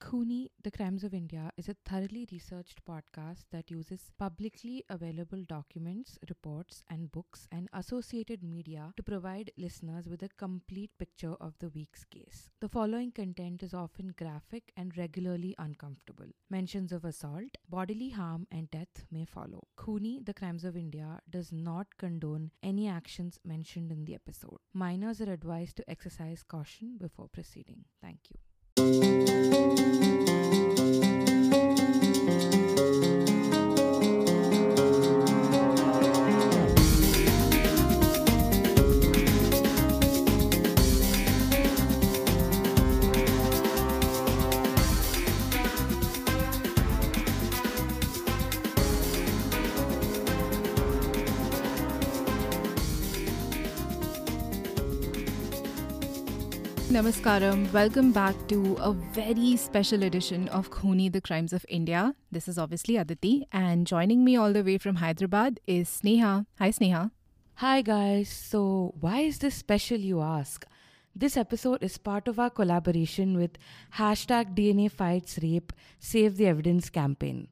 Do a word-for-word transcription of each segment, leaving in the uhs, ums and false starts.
Khuni, The Crimes of India is a thoroughly researched podcast that uses publicly available documents, reports, and books and associated media to provide listeners with a complete picture of the week's case. The following content is often graphic and regularly uncomfortable. Mentions of assault, bodily harm, and death may follow. Khuni, The Crimes of India does not condone any actions mentioned in the episode. Minors are advised to exercise caution before proceeding. Thank you. Namaskaram. Welcome back to a very special edition of Khuni, The Crimes of India. This is obviously Aditi, and joining me all the way from Hyderabad is Sneha. Hi, Sneha. Hi guys, so why is this special, you ask? This episode is part of our collaboration with hashtag D N A Fights Rape Save the Evidence campaign.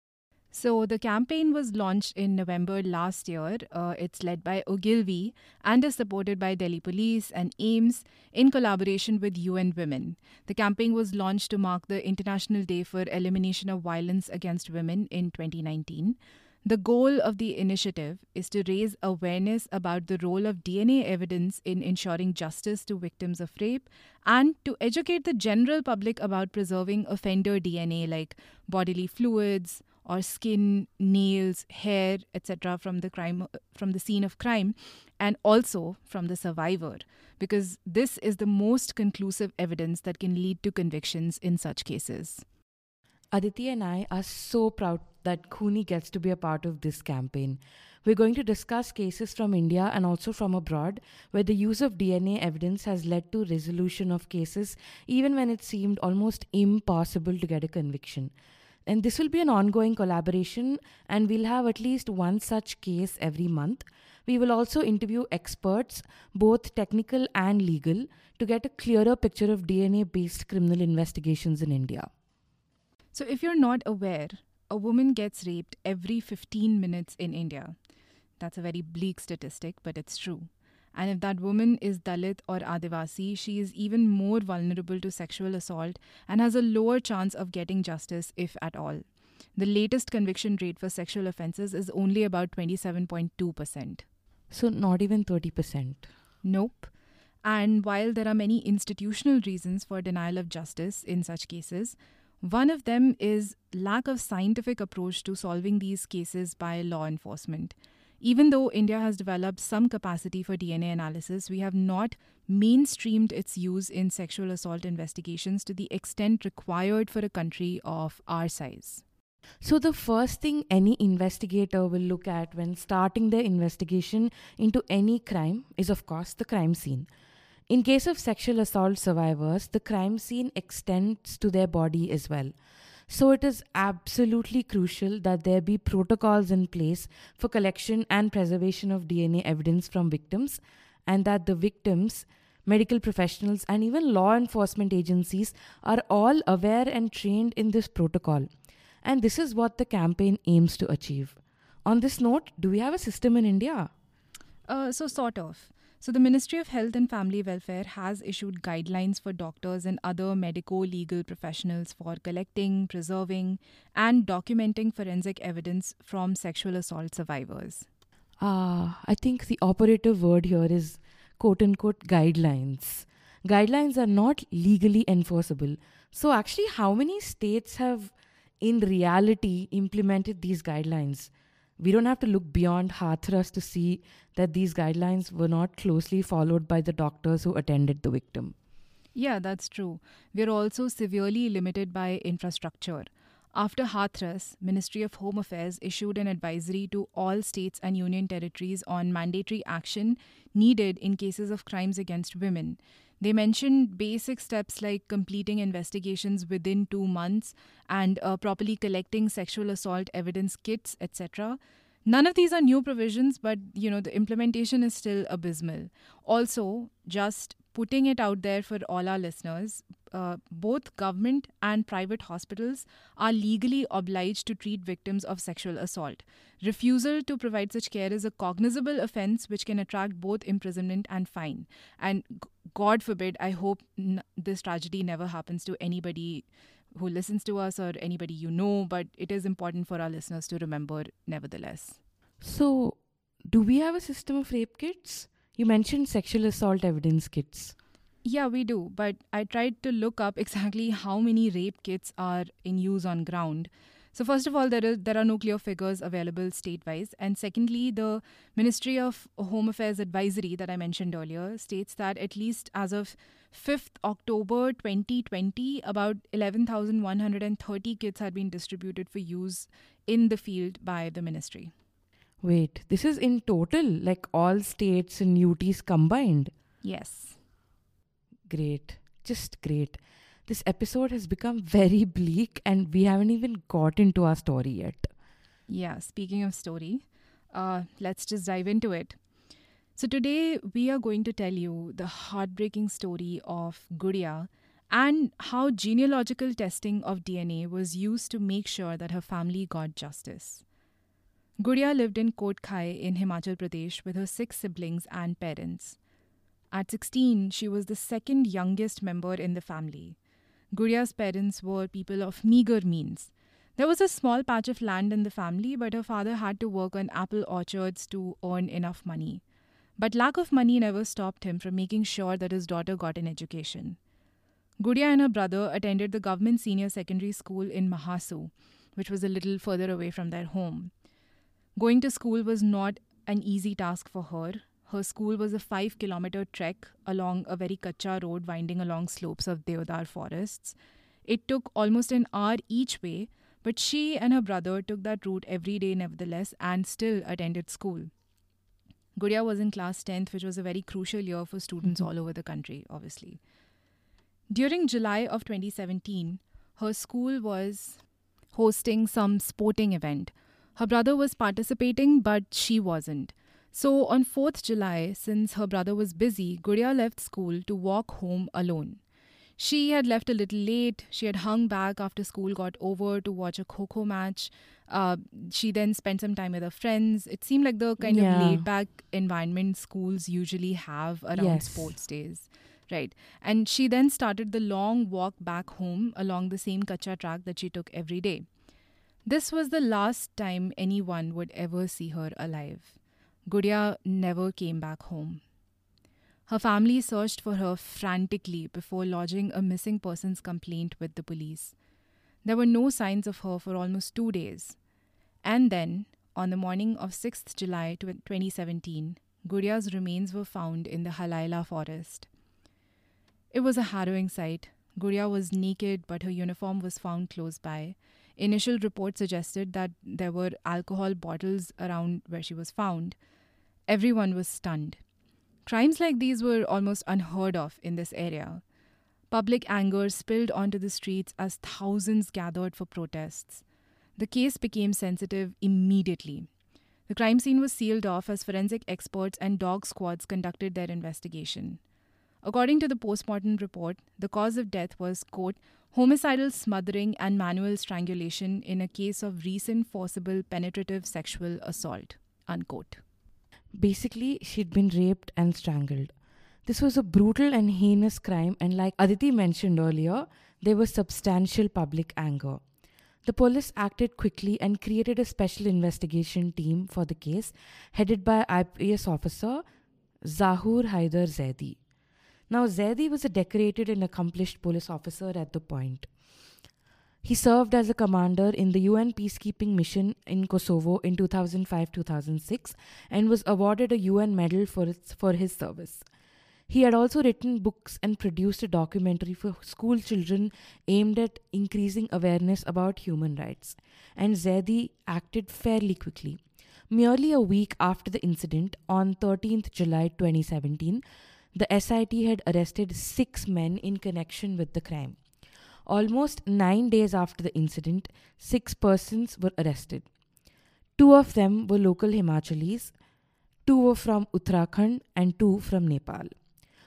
So the campaign was launched in November last year. Uh, it's led by Ogilvy and is supported by Delhi Police and AIIMS in collaboration with U N Women. The campaign was launched to mark the International Day for Elimination of Violence Against Women in twenty nineteen. The goal of the initiative is to raise awareness about the role of D N A evidence in ensuring justice to victims of rape and to educate the general public about preserving offender D N A like bodily fluids or skin, nails, hair, et cetera from the crime from the scene of crime and also from the survivor, because this is the most conclusive evidence that can lead to convictions in such cases. Aditi and I are so proud that Khuni gets to be a part of this campaign. We're going to discuss cases from India and also from abroad where the use of D N A evidence has led to resolution of cases even when it seemed almost impossible to get a conviction. And this will be an ongoing collaboration, and we'll have at least one such case every month. We will also interview experts, both technical and legal, to get a clearer picture of D N A-based criminal investigations in India. So if you're not aware, a woman gets raped every fifteen minutes in India. That's a very bleak statistic, but it's true. And if that woman is Dalit or Adivasi, she is even more vulnerable to sexual assault and has a lower chance of getting justice, if at all. The latest conviction rate for sexual offences is only about twenty-seven point two percent. So not even thirty percent. Nope. And while there are many institutional reasons for denial of justice in such cases, one of them is lack of scientific approach to solving these cases by law enforcement. Even though India has developed some capacity for D N A analysis, we have not mainstreamed its use in sexual assault investigations to the extent required for a country of our size. So the first thing any investigator will look at when starting their investigation into any crime is, of course, the crime scene. In case of sexual assault survivors, the crime scene extends to their body as well. So it is absolutely crucial that there be protocols in place for collection and preservation of D N A evidence from victims, and that the victims, medical professionals, and even law enforcement agencies are all aware and trained in this protocol. And this is what the campaign aims to achieve. On this note, do we have a system in India? Uh, so sort of. So the Ministry of Health and Family Welfare has issued guidelines for doctors and other medico-legal professionals for collecting, preserving, and documenting forensic evidence from sexual assault survivors. Ah, I think the operative word here is quote-unquote guidelines. Guidelines are not legally enforceable. So actually, how many states have in reality implemented these guidelines? We don't have to look beyond Hathras to see that these guidelines were not closely followed by the doctors who attended the victim. Yeah, that's true. We're also severely limited by infrastructure. After Hathras, Ministry of Home Affairs issued an advisory to all states and union territories on mandatory action needed in cases of crimes against women. They mentioned basic steps like completing investigations within two months and uh, properly collecting sexual assault evidence kits, et cetera. None of these are new provisions, but you know the implementation is still abysmal. Also, just putting it out there for all our listeners. Uh, both government and private hospitals are legally obliged to treat victims of sexual assault. Refusal to provide such care is a cognizable offence which can attract both imprisonment and fine. And g- God forbid, I hope n- this tragedy never happens to anybody who listens to us or anybody you know, but it is important for our listeners to remember nevertheless. So, do we have a system of rape kits? You mentioned sexual assault evidence kits. Yeah, we do. But I tried to look up exactly how many rape kits are in use on ground. So first of all, there is there are no clear figures available state-wise, and secondly, the Ministry of Home Affairs advisory that I mentioned earlier states that at least as of fifth October twenty twenty, about eleven thousand one hundred thirty kits had been distributed for use in the field by the ministry. Wait, this is in total, like all states and U Ts combined? Yes. Great. Just great. This episode has become very bleak and we haven't even got into our story yet. Yeah, speaking of story, uh, let's just dive into it. So today we are going to tell you the heartbreaking story of Gudiya and how genealogical testing of D N A was used to make sure that her family got justice. Gudiya lived in Kotkai in Himachal Pradesh with her six siblings and parents. At sixteen, she was the second youngest member in the family. Gudiya's parents were people of meager means. There was a small patch of land in the family, but her father had to work on apple orchards to earn enough money. But lack of money never stopped him from making sure that his daughter got an education. Gudiya and her brother attended the government senior secondary school in Mahasu, which was a little further away from their home. Going to school was not an easy task for her. Her school was a five-kilometer trek along a very kacha road winding along slopes of Deodar forests. It took almost an hour each way, but she and her brother took that route every day nevertheless and still attended school. Gudiya was in class tenth, which was a very crucial year for students all over the country, obviously. During July of twenty seventeen, her school was hosting some sporting event. Her brother was participating, but she wasn't. So on fourth July, since her brother was busy, Gudiya left school to walk home alone. She had left a little late. She had hung back after school got over to watch a kho-kho match. Uh, she then spent some time with her friends. It seemed like the kind Yeah. of laid-back environment schools usually have around Yes. sports days. Right. And she then started the long walk back home along the same kacha track that she took every day. This was the last time anyone would ever see her alive. Gudiya never came back home. Her family searched for her frantically before lodging a missing persons complaint with the police. There were no signs of her for almost two days. And then, on the morning of sixth July twenty seventeen, Gudiya's remains were found in the Halaila forest. It was a harrowing sight. Gudiya was naked, but her uniform was found close by. Initial reports suggested that there were alcohol bottles around where she was found. Everyone was stunned. Crimes like these were almost unheard of in this area. Public anger spilled onto the streets as thousands gathered for protests. The case became sensitive immediately. The crime scene was sealed off as forensic experts and dog squads conducted their investigation. According to the postmortem report, the cause of death was, quote, homicidal smothering and manual strangulation in a case of recent forcible penetrative sexual assault, unquote. Basically, she'd been raped and strangled. This was a brutal and heinous crime, and like Aditi mentioned earlier, there was substantial public anger. The police acted quickly and created a special investigation team for the case, headed by I P S officer Zahur Haider Zaidi. Now, Zaidi was a decorated and accomplished police officer at the point. He served as a commander in the U N peacekeeping mission in Kosovo in two thousand five to two thousand six and was awarded a U N medal for, its, for his service. He had also written books and produced a documentary for school children aimed at increasing awareness about human rights. And Zaidi acted fairly quickly. Merely a week after the incident, on thirteenth July twenty seventeen, the S I T had arrested six men in connection with the crime. Almost nine days after the incident, six persons were arrested. Two of them were local Himachalis, two were from Uttarakhand, and two from Nepal.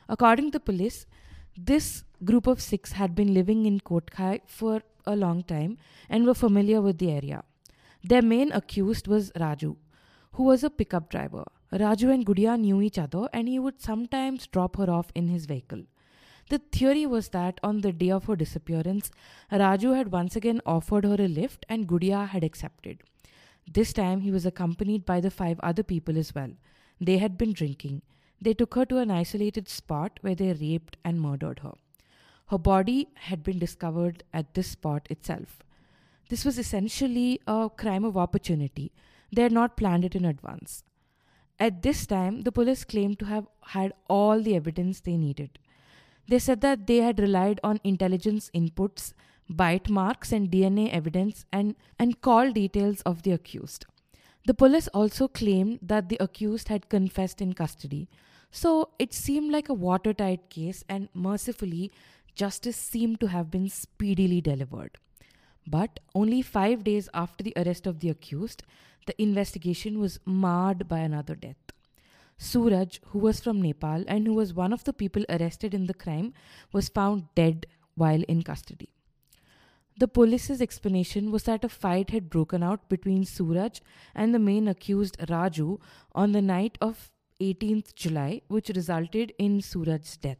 According to police, this group of six had been living in Kotkai for a long time and were familiar with the area. Their main accused was Raju, who was a pickup driver. Raju and Gudia knew each other and he would sometimes drop her off in his vehicle. The theory was that on the day of her disappearance, Raju had once again offered her a lift and Gudia had accepted. This time he was accompanied by the five other people as well. They had been drinking. They took her to an isolated spot where they raped and murdered her. Her body had been discovered at this spot itself. This was essentially a crime of opportunity. They had not planned it in advance. At this time, the police claimed to have had all the evidence they needed. They said that they had relied on intelligence inputs, bite marks and D N A evidence and, and call details of the accused. The police also claimed that the accused had confessed in custody. So it seemed like a watertight case and mercifully, justice seemed to have been speedily delivered. But only five days after the arrest of the accused, the investigation was marred by another death. Suraj, who was from Nepal and who was one of the people arrested in the crime, was found dead while in custody. The police's explanation was that a fight had broken out between Suraj and the main accused Raju on the night of eighteenth July, which resulted in Suraj's death.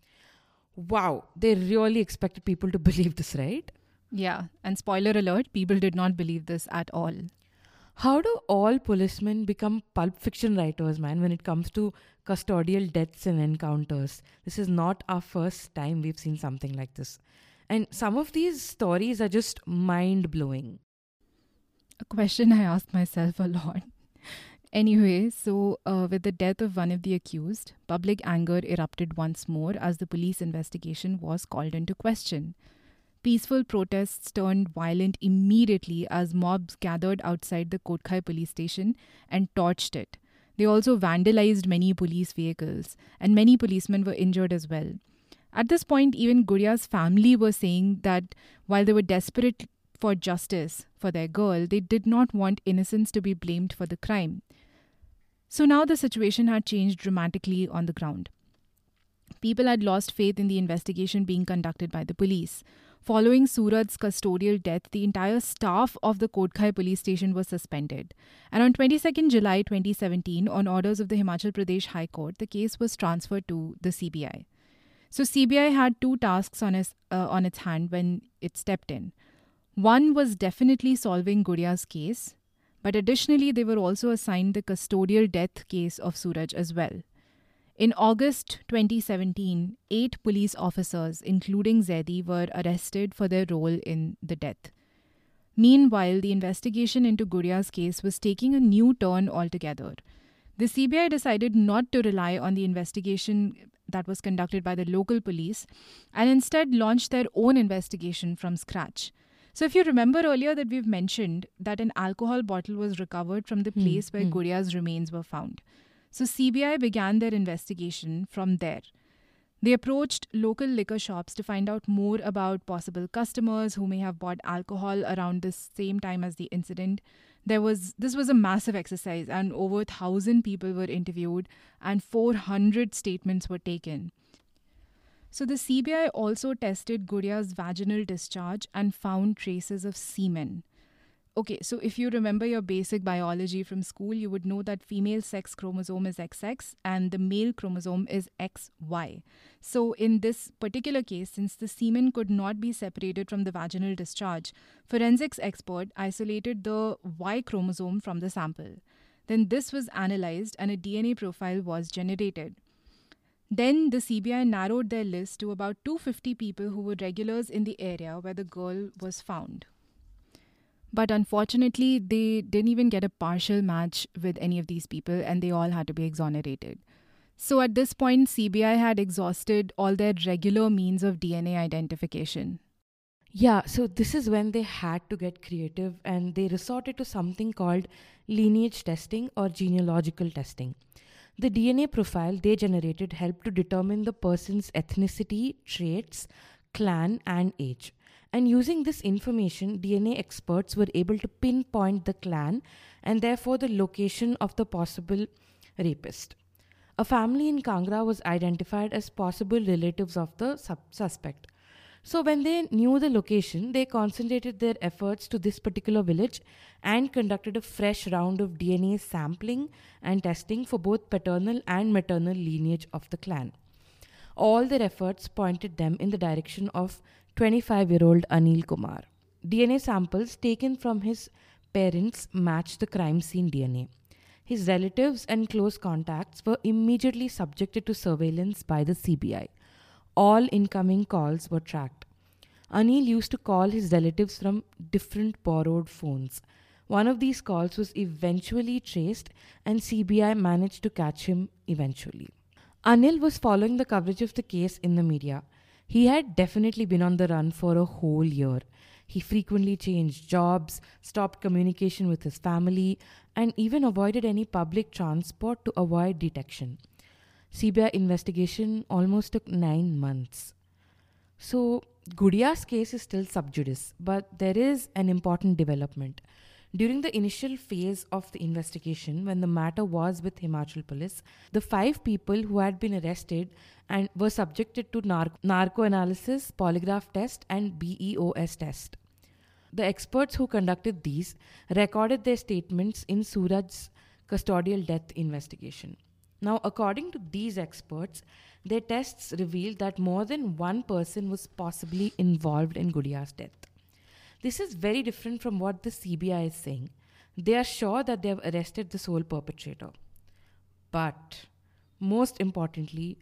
Wow, they really expected people to believe this, right? Yeah, and spoiler alert, people did not believe this at all. How do all policemen become pulp fiction writers, man, when it comes to custodial deaths and encounters? This is not our first time we've seen something like this. And some of these stories are just mind-blowing. A question I ask myself a lot. Anyway, so uh, with the death of one of the accused, public anger erupted once more as the police investigation was called into question. Peaceful protests turned violent immediately as mobs gathered outside the Kotkai police station and torched it. They also vandalized many police vehicles, and many policemen were injured as well. At this point, even Gudia's family were saying that while they were desperate for justice for their girl, they did not want innocents to be blamed for the crime. So now the situation had changed dramatically on the ground. People had lost faith in the investigation being conducted by the police. Following Suraj's custodial death, the entire staff of the Kotkai police station was suspended. And on twenty-second July twenty seventeen, on orders of the Himachal Pradesh High Court, the case was transferred to the C B I. So C B I had two tasks on its, uh, on its hand when it stepped in. One was definitely solving Gudia's case, but additionally they were also assigned the custodial death case of Suraj as well. In August twenty seventeen, eight police officers, including Zaidi, were arrested for their role in the death. Meanwhile, the investigation into Gudia's case was taking a new turn altogether. The C B I decided not to rely on the investigation that was conducted by the local police and instead launched their own investigation from scratch. So if you remember earlier that we've mentioned that an alcohol bottle was recovered from the place hmm. where hmm. Gudia's remains were found. So C B I began their investigation from there. They approached local liquor shops to find out more about possible customers who may have bought alcohol around the same time as the incident. There was this was a massive exercise and over one thousand people were interviewed and four hundred statements were taken. So the C B I also tested Gudia's vaginal discharge and found traces of semen. Okay, so if you remember your basic biology from school, you would know that female sex chromosome is X X and the male chromosome is X Y. So in this particular case, since the semen could not be separated from the vaginal discharge, forensics expert isolated the Y chromosome from the sample. Then this was analyzed and a D N A profile was generated. Then the C B I narrowed their list to about two hundred fifty people who were regulars in the area where the girl was found. But unfortunately, they didn't even get a partial match with any of these people and they all had to be exonerated. So at this point, C B I had exhausted all their regular means of D N A identification. Yeah, so this is when they had to get creative and they resorted to something called lineage testing or genealogical testing. The D N A profile they generated helped to determine the person's ethnicity, traits, clan, and age. And using this information, D N A experts were able to pinpoint the clan and therefore the location of the possible rapist. A family in Kangra was identified as possible relatives of the sub- suspect. So, when they knew the location, they concentrated their efforts to this particular village and conducted a fresh round of D N A sampling and testing for both paternal and maternal lineage of the clan. All their efforts pointed them in the direction of twenty-five year old Anil Kumar. D N A samples taken from his parents matched the crime scene D N A. His relatives and close contacts were immediately subjected to surveillance by the C B I. All incoming calls were tracked. Anil used to call his relatives from different borrowed phones. One of these calls was eventually traced, and C B I managed to catch him eventually. Anil was following the coverage of the case in the media. He had definitely been on the run for a whole year. He frequently changed jobs, stopped communication with his family, and even avoided any public transport to avoid detection. C B I investigation almost took nine months. So, Gudia's case is still sub judice, but there is an important development. During the initial phase of the investigation, when the matter was with Himachal Police, the five people who had been arrested and were subjected to nar- narco analysis, polygraph test, and B E O S test. The experts who conducted these recorded their statements in Suraj's custodial death investigation. Now, according to these experts, their tests revealed that more than one person was possibly involved in Gudia's death. This is very different from what the C B I is saying. They are sure that they have arrested the sole perpetrator. But, most importantly,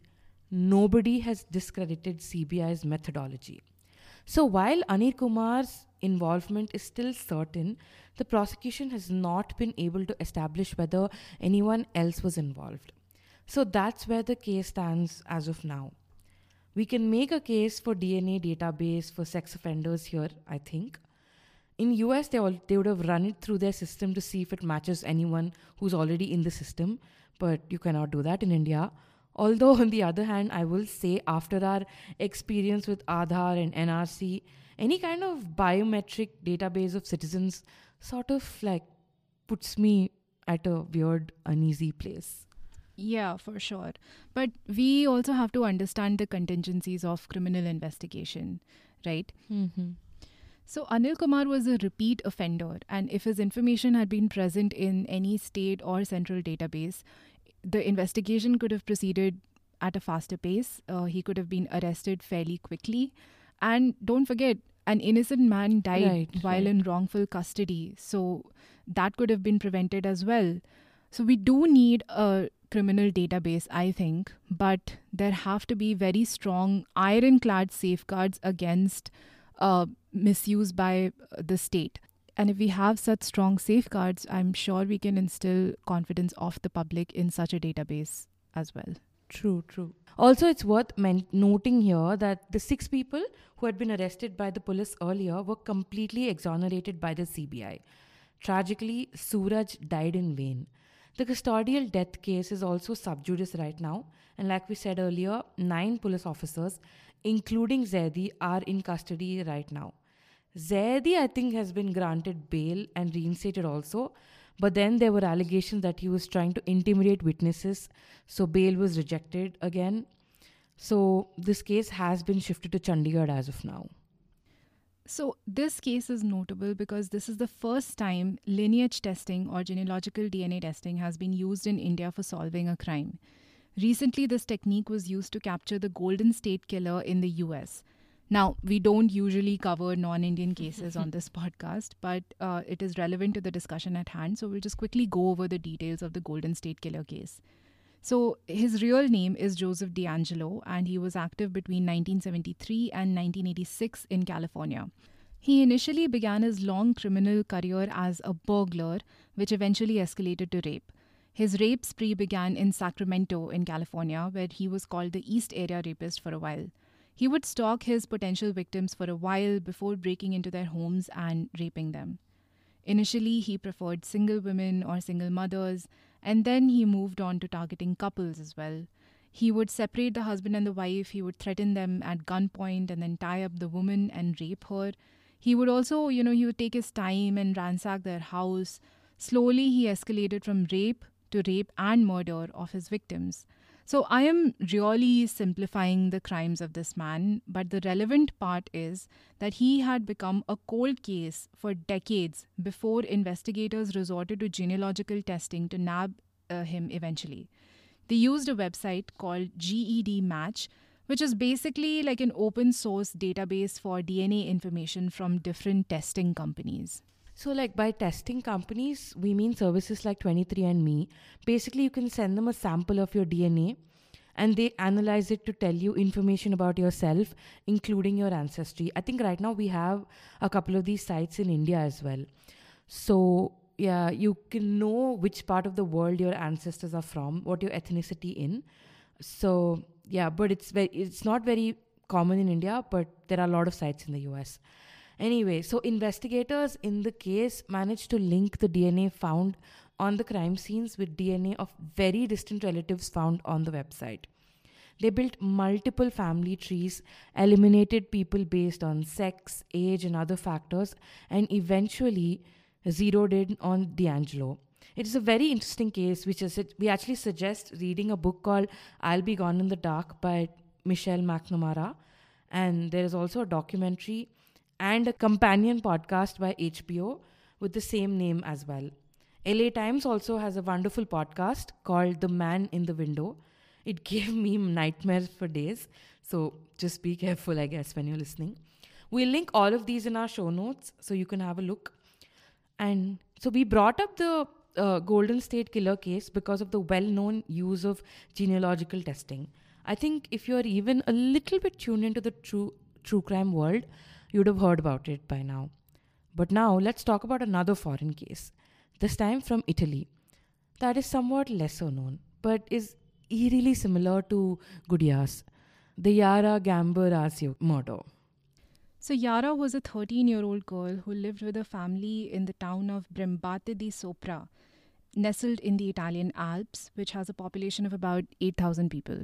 nobody has discredited C B I's methodology. So while Anil Kumar's involvement is still certain, the prosecution has not been able to establish whether anyone else was involved. So that's where the case stands as of now. We can make a case for D N A database for sex offenders here, I think. In U S, they, all, they would have run it through their system to see if it matches anyone who's already in the system, but you cannot do that in India. Although, on the other hand, I will say after our experience with Aadhaar and N R C, any kind of biometric database of citizens sort of like puts me at a weird, uneasy place. Yeah, for sure. But we also have to understand the contingencies of criminal investigation, right? Mm-hmm. So Anil Kumar was a repeat offender, and if his information had been present in any state or central database, the investigation could have proceeded at a faster pace. Uh, he could have been arrested fairly quickly. And don't forget, an innocent man died Right, while right. in wrongful custody. So that could have been prevented as well. So we do need a criminal database, I think, but there have to be very strong ironclad safeguards against uh, misuse by the state. And if we have such strong safeguards, I'm sure we can instill confidence of the public in such a database as well. True, true. Also, it's worth men- noting here that the six people who had been arrested by the police earlier were completely exonerated by the C B I. Tragically, Suraj died in vain. The custodial death case is also sub judice right now, and like we said earlier, nine police officers, including Zaidi, are in custody right now. Zaidi, I think, has been granted bail and reinstated also, but then there were allegations that he was trying to intimidate witnesses, so bail was rejected again. So this case has been shifted to Chandigarh as of now. So this case is notable because this is the first time lineage testing or genealogical D N A testing has been used in India for solving a crime. Recently, this technique was used to capture the Golden State Killer in the U S. Now, we don't usually cover non-Indian cases on this podcast, but uh, it is relevant to the discussion at hand, so we'll just quickly go over the details of the Golden State Killer case. So his real name is Joseph D'Angelo, and he was active between nineteen seventy-three and nineteen eighty-six in California. He initially began his long criminal career as a burglar, which eventually escalated to rape. His rape spree began in Sacramento in California, where he was called the East Area Rapist for a while. He would stalk his potential victims for a while before breaking into their homes and raping them. Initially, he preferred single women or single mothers, and then he moved on to targeting couples as well. He would separate the husband and the wife, he would threaten them at gunpoint and then tie up the woman and rape her. He would also, you know, he would take his time and ransack their house. Slowly, he escalated from rape to rape and murder of his victims. So I am really simplifying the crimes of this man, but the relevant part is that he had become a cold case for decades before investigators resorted to genealogical testing to nab uh, him eventually. They used a website called G E D Match, which is basically like an open source database for D N A information from different testing companies. So, like by testing companies, we mean services like twenty-three and me. Basically, you can send them a sample of your D N A and they analyze it to tell you information about yourself, including your ancestry. I think right now we have a couple of these sites in India as well. So, yeah, you can know which part of the world your ancestors are from, what your ethnicity in. So, yeah, but it's very, it's not very common in India, but there are a lot of sites in the U S. Anyway, so investigators in the case managed to link the D N A found on the crime scenes with D N A of very distant relatives found on the website. They built multiple family trees, eliminated people based on sex, age, and other factors, and eventually zeroed in on D'Angelo. It is a very interesting case, which is it, we actually suggest reading a book called I'll Be Gone in the Dark by Michelle McNamara. And there is also a documentary and a companion podcast by H B O with the same name as well. L A Times also has a wonderful podcast called The Man in the Window. It gave me nightmares for days, so just be careful, I guess, when you're listening. We'll link all of these in our show notes so you can have a look. And so we brought up the uh, Golden State Killer case because of the well-known use of genealogical testing. I think if you're even a little bit tuned into the true true crime world, you'd have heard about it by now. But now let's talk about another foreign case, this time from Italy, that is somewhat lesser known, but is eerily similar to Gudia's, the Yara Gamberazio murder. So Yara was a thirteen-year-old girl who lived with her family in the town of Brembate di Sopra, nestled in the Italian Alps, which has a population of about eight thousand people.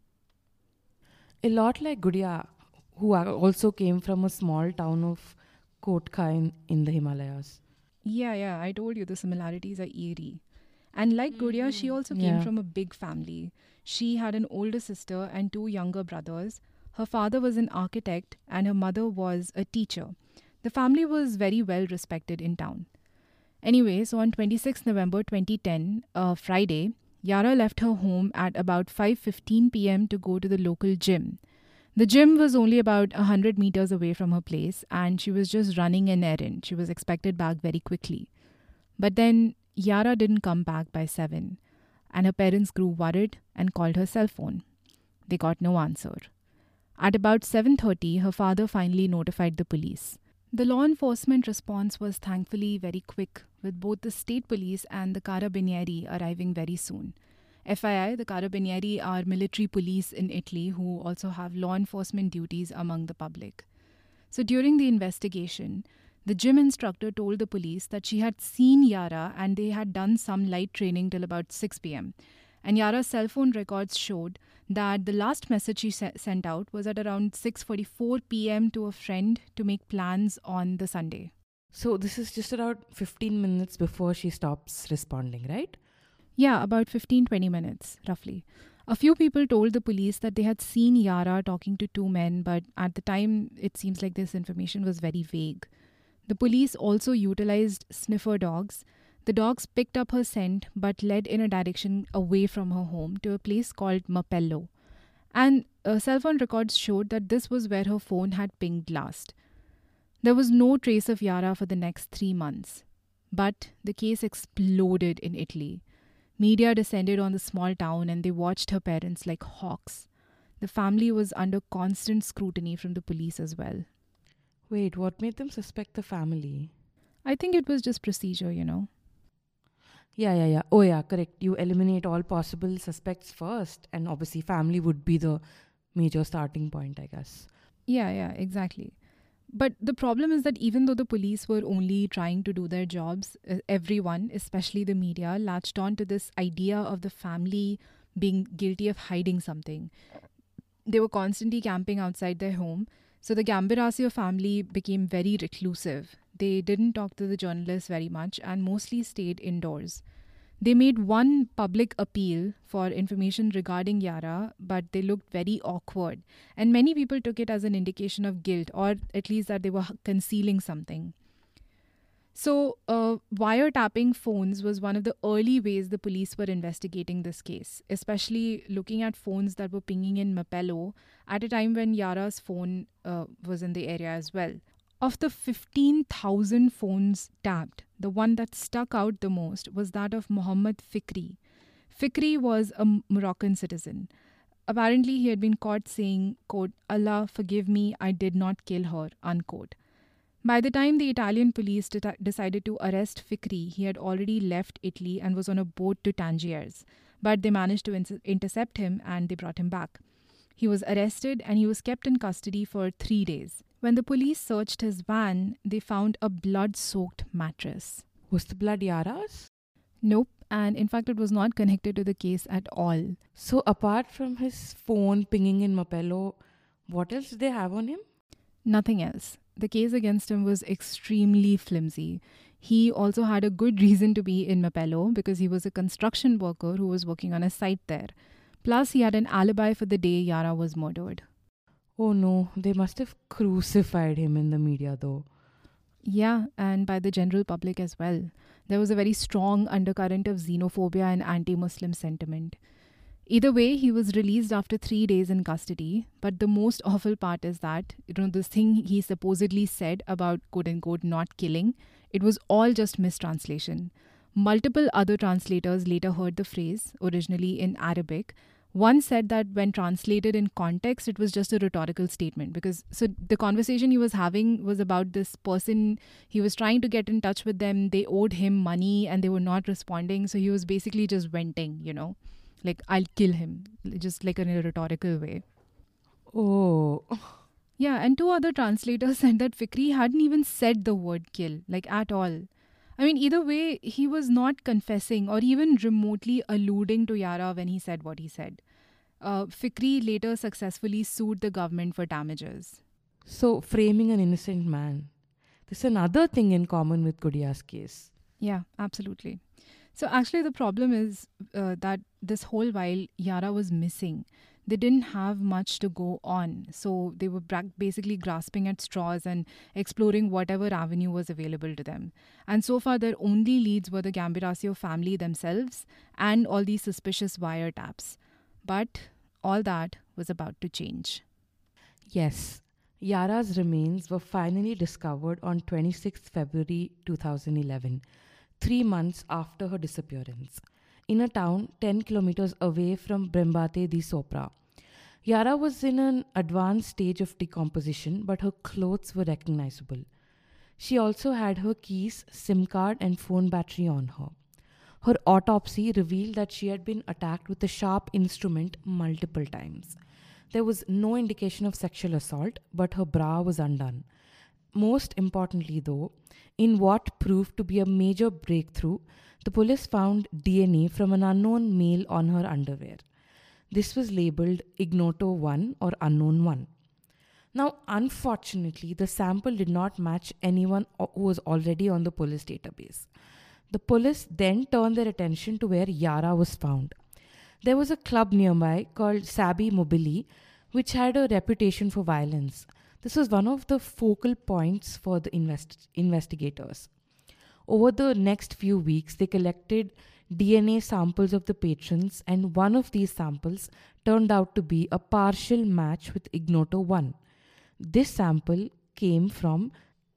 A lot like Gudia, who are also came from a small town of Kotka in, in the Himalayas. Yeah, yeah, I told you the similarities are eerie. And like mm-hmm. Gudia, she also came Yeah. from a big family. She had an older sister and two younger brothers. Her father was an architect and her mother was a teacher. The family was very well respected in town. Anyway, so on twenty-sixth November twenty ten, uh, Friday, Yara left her home at about five fifteen p.m. to go to the local gym. The gym was only about one hundred meters away from her place and she was just running an errand. She was expected back very quickly. But then Yara didn't come back by seven and her parents grew worried and called her cell phone. They got no answer. At about seven thirty, her father finally notified the police. The law enforcement response was thankfully very quick, with both the state police and the Carabinieri arriving very soon. F Y I, the Carabinieri are military police in Italy who also have law enforcement duties among the public. So during the investigation, the gym instructor told the police that she had seen Yara and they had done some light training till about six p.m. And Yara's cell phone records showed that the last message she se- sent out was at around six forty-four p.m. to a friend to make plans on the Sunday. So this is just around fifteen minutes before she stops responding, right? Yeah, about fifteen to twenty minutes, roughly. A few people told the police that they had seen Yara talking to two men, but at the time, it seems like this information was very vague. The police also utilized sniffer dogs. The dogs picked up her scent but led in a direction away from her home to a place called Mapello. And uh, cell phone records showed that this was where her phone had pinged last. There was no trace of Yara for the next three months. But the case exploded in Italy. Media descended on the small town and they watched her parents like hawks. The family was under constant scrutiny from the police as well. Wait, what made them suspect the family? I think it was just procedure, you know. Yeah, yeah, yeah. Oh, yeah, correct. You eliminate all possible suspects first, and obviously, family would be the major starting point, I guess. Yeah, yeah, exactly. But the problem is that even though the police were only trying to do their jobs, uh, everyone, especially the media, latched on to this idea of the family being guilty of hiding something. They were constantly camping outside their home. So the Gamberazio family became very reclusive. They didn't talk to the journalists very much and mostly stayed indoors. They made one public appeal for information regarding Yara, but they looked very awkward. And many people took it as an indication of guilt, or at least that they were concealing something. So, uh, wiretapping phones was one of the early ways the police were investigating this case, especially looking at phones that were pinging in Mapello at a time when Yara's phone uh, was in the area as well. Of the fifteen thousand phones tapped, the one that stuck out the most was that of Mohammed Fikri. Fikri was a Moroccan citizen. Apparently, he had been caught saying, quote, "Allah forgive me, I did not kill her," unquote. By the time the Italian police de- decided to arrest Fikri, he had already left Italy and was on a boat to Tangiers. But they managed to in- intercept him and they brought him back. He was arrested and he was kept in custody for three days. When the police searched his van, they found a blood-soaked mattress. Was the blood Yara's? Nope, and in fact it was not connected to the case at all. So apart from his phone pinging in Mapello, what else did they have on him? Nothing else. The case against him was extremely flimsy. He also had a good reason to be in Mapello because he was a construction worker who was working on a site there. Plus, he had an alibi for the day Yara was murdered. Oh no, they must have crucified him in the media though. Yeah, and by the general public as well. There was a very strong undercurrent of xenophobia and anti-Muslim sentiment. Either way, he was released after three days in custody. But the most awful part is that, you know, this thing he supposedly said about quote-unquote not killing, it was all just mistranslation. Multiple other translators later heard the phrase, originally in Arabic. One said that when translated in context, it was just a rhetorical statement because so the conversation he was having was about this person. He was trying to get in touch with them. They owed him money and they were not responding. So he was basically just venting, you know, like, I'll kill him, just like in a rhetorical way. Oh. Yeah, and two other translators said that Fikri hadn't even said the word kill, like at all. I mean, either way, he was not confessing or even remotely alluding to Yara when he said what he said. Uh, Fikri later successfully sued the government for damages. So, framing an innocent man. There's another thing in common with Gudia's case. Yeah, absolutely. So, actually, the problem is uh, that this whole while Yara was missing, they didn't have much to go on. So they were bra- basically grasping at straws and exploring whatever avenue was available to them. And so far, their only leads were the Gambirasio family themselves and all these suspicious wiretaps. But all that was about to change. Yes, Yara's remains were finally discovered on twenty-sixth February two thousand eleven, three months after her disappearance, in a town ten kilometers away from Brembate di Sopra. Yara was in an advanced stage of decomposition, but her clothes were recognizable. She also had her keys, SIM card, and phone battery on her. Her autopsy revealed that she had been attacked with a sharp instrument multiple times. There was no indication of sexual assault, but her bra was undone. Most importantly, though, in what proved to be a major breakthrough, the police found D N A from an unknown male on her underwear. This was labeled Ignoto one or Unknown one. Now, unfortunately, the sample did not match anyone who was already on the police database. The police then turned their attention to where Yara was found. There was a club nearby called Sabi Mobili, which had a reputation for violence. This was one of the focal points for the invest- investigators. Over the next few weeks, they collected D N A samples of the patrons, and one of these samples turned out to be a partial match with Ignoto one. This sample came from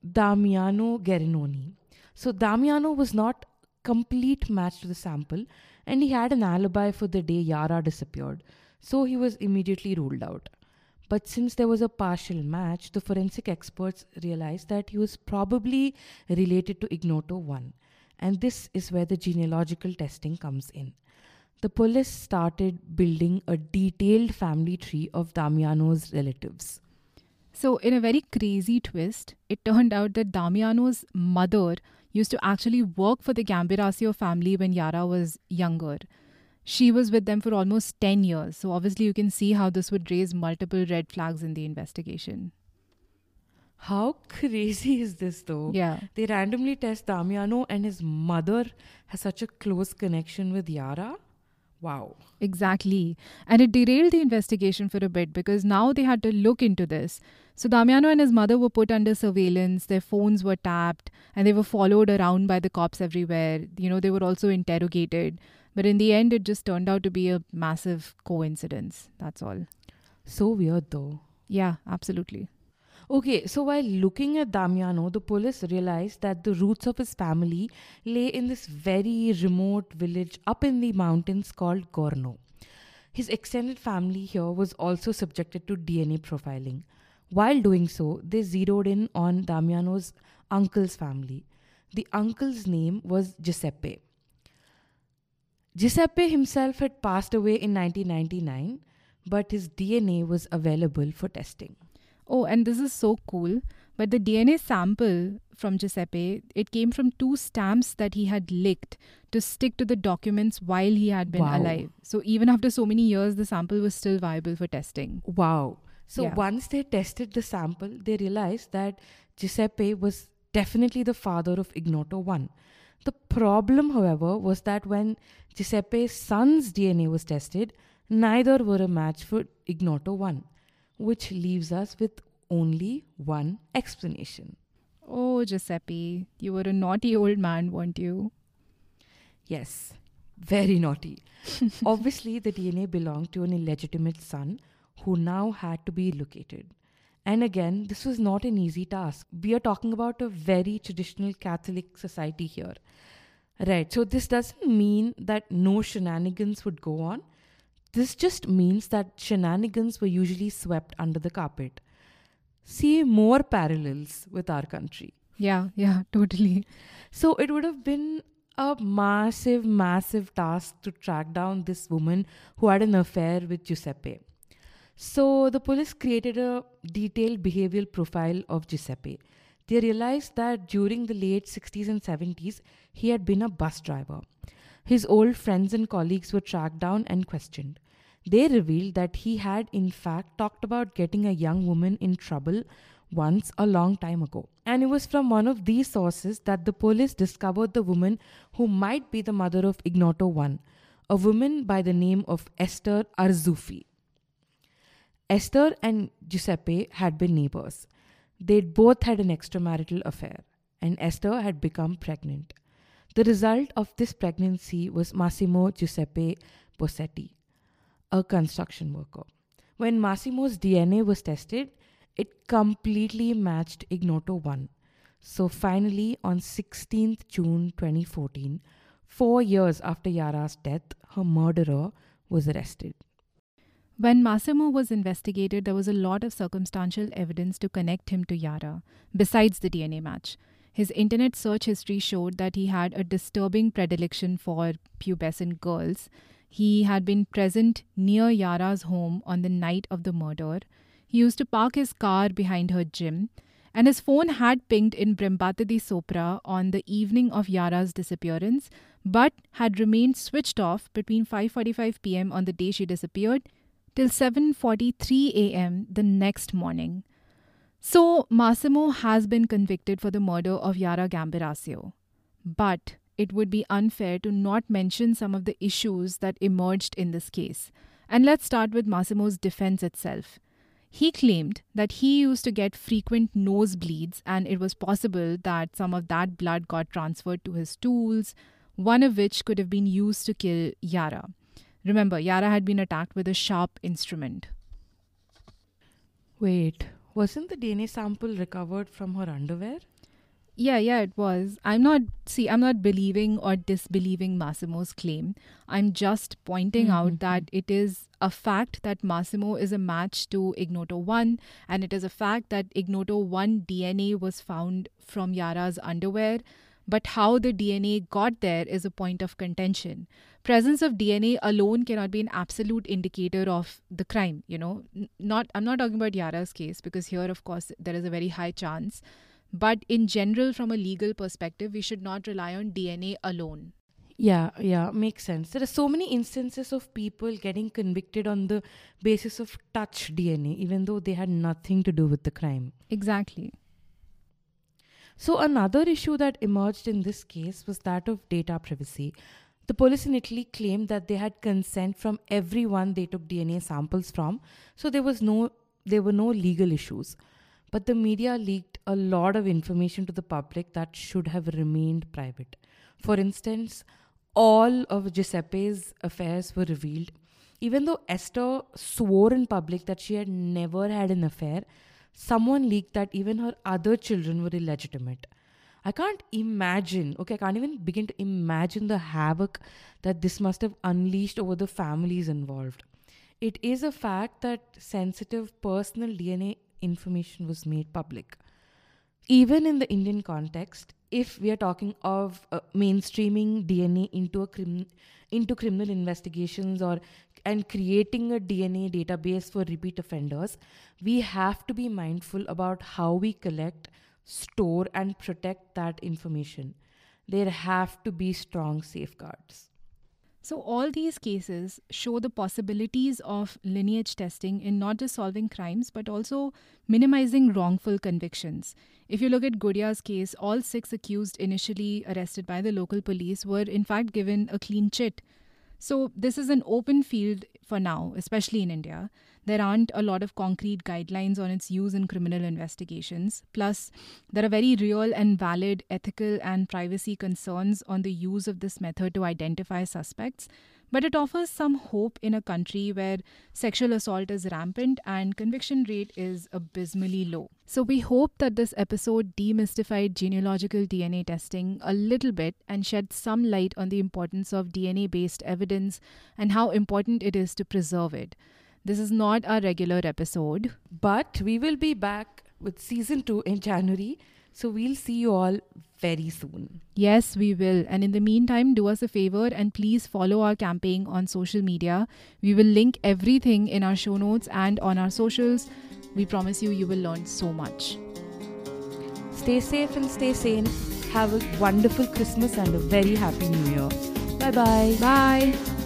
Damiano Gerinoni. So Damiano was not complete match to the sample, and he had an alibi for the day Yara disappeared, so he was immediately ruled out. But since there was a partial match, the forensic experts realized that he was probably related to Ignoto one. And this is where the genealogical testing comes in. The police started building a detailed family tree of Damiano's relatives. So, in a very crazy twist, it turned out that Damiano's mother used to actually work for the Gambirasio family when Yara was younger. She was with them for almost ten years. So obviously you can see how this would raise multiple red flags in the investigation. How crazy is this though? Yeah. They randomly test Damiano and his mother has such a close connection with Yara. Wow. Exactly. And it derailed the investigation for a bit because now they had to look into this. So Damiano and his mother were put under surveillance, their phones were tapped, and they were followed around by the cops everywhere. You know, they were also interrogated. But in the end, it just turned out to be a massive coincidence. That's all. So weird though. Yeah, absolutely. Okay, so while looking at Damiano, the police realized that the roots of his family lay in this very remote village up in the mountains called Gorno. His extended family here was also subjected to D N A profiling. While doing so, they zeroed in on Damiano's uncle's family. The uncle's name was Giuseppe. Giuseppe himself had passed away in nineteen ninety-nine, but his D N A was available for testing. Oh, and this is so cool. But the D N A sample from Giuseppe, it came from two stamps that he had licked to stick to the documents while he had been Wow. alive. So even after so many years, the sample was still viable for testing. Wow. So Yeah. once they tested the sample, they realized that Giuseppe was definitely the father of Ignoto one. The problem, however, was that when Giuseppe's son's D N A was tested, neither were a match for Ignoto one, which leaves us with only one explanation. Oh, Giuseppe, you were a naughty old man, weren't you? Yes, very naughty. Obviously, the D N A belonged to an illegitimate son who now had to be located. And again, this was not an easy task. We are talking about a very traditional Catholic society here. Right, so this doesn't mean that no shenanigans would go on. This just means that shenanigans were usually swept under the carpet. See more parallels with our country. Yeah, yeah, totally. So it would have been a massive, massive task to track down this woman who had an affair with Giuseppe. So the police created a detailed behavioral profile of Giuseppe. They realized that during the late sixties and seventies, he had been a bus driver. His old friends and colleagues were tracked down and questioned. They revealed that he had, in fact, talked about getting a young woman in trouble once a long time ago. And it was from one of these sources that the police discovered the woman who might be the mother of Ignoto one, a woman by the name of Esther Arzuffi. Esther and Giuseppe had been neighbors. They'd both had an extramarital affair, and Esther had become pregnant. The result of this pregnancy was Massimo Giuseppe Bossetti, a construction worker. When Massimo's D N A was tested, it completely matched Ignoto one. So finally, on sixteenth of June twenty fourteen, four years after Yara's death, her murderer was arrested. When Massimo was investigated, there was a lot of circumstantial evidence to connect him to Yara, besides the D N A match. His internet search history showed that he had a disturbing predilection for pubescent girls. He had been present near Yara's home on the night of the murder. He used to park his car behind her gym, and his phone had pinged in Brembate di Sopra on the evening of Yara's disappearance, but had remained switched off between five forty-five p.m. on the day she disappeared till seven forty-three a.m. the next morning. So, Massimo has been convicted for the murder of Yara Gambirasio. But it would be unfair to not mention some of the issues that emerged in this case. And let's start with Massimo's defense itself. He claimed that he used to get frequent nosebleeds, and it was possible that some of that blood got transferred to his tools, one of which could have been used to kill Yara. Remember, Yara had been attacked with a sharp instrument. Wait, wasn't the D N A sample recovered from her underwear? Yeah, yeah, it was. I'm not, see, I'm not believing or disbelieving Massimo's claim. I'm just pointing Mm-hmm. out that it is a fact that Massimo is a match to Ignoto one, and it is a fact that Ignoto one D N A was found from Yara's underwear. But how the D N A got there is a point of contention. Presence of D N A alone cannot be an absolute indicator of the crime, you know. N- Not, I'm not talking about Yara's case, because here, of course, there is a very high chance. But in general, from a legal perspective, we should not rely on D N A alone. Yeah, yeah, makes sense. There are so many instances of people getting convicted on the basis of touch D N A, even though they had nothing to do with the crime. Exactly. So, another issue that emerged in this case was that of data privacy. The police in Italy claimed that they had consent from everyone they took D N A samples from, so there was no there were no legal issues. But the media leaked a lot of information to the public that should have remained private. For instance, all of Giuseppe's affairs were revealed. Even though Esther swore in public that she had never had an affair, someone leaked that even her other children were illegitimate. I can't imagine, okay, I can't even begin to imagine the havoc that this must have unleashed over the families involved. It is a fact that sensitive personal D N A information was made public. Even in the Indian context, if we are talking of uh, mainstreaming D N A into a crim- into criminal investigations or and creating a D N A database for repeat offenders, we have to be mindful about how we collect, store, and protect that information. There have to be strong safeguards. So, all these cases show the possibilities of lineage testing in not just solving crimes but also minimizing wrongful convictions. If you look at Gudia's case, all six accused initially arrested by the local police were in fact given a clean chit. So, this is an open field for now, especially in India. There aren't a lot of concrete guidelines on its use in criminal investigations. Plus, there are very real and valid ethical and privacy concerns on the use of this method to identify suspects. But it offers some hope in a country where sexual assault is rampant and conviction rate is abysmally low. So we hope that this episode demystified genealogical D N A testing a little bit and shed some light on the importance of D N A-based evidence and how important it is to preserve it. This is not our regular episode, but we will be back with season two in January. So we'll see you all very soon. Yes, we will. And in the meantime, do us a favor and please follow our campaign on social media. We will link everything in our show notes and on our socials. We promise you, you will learn so much. Stay safe and stay sane. Have a wonderful Christmas and a very happy New Year. Bye-bye. Bye.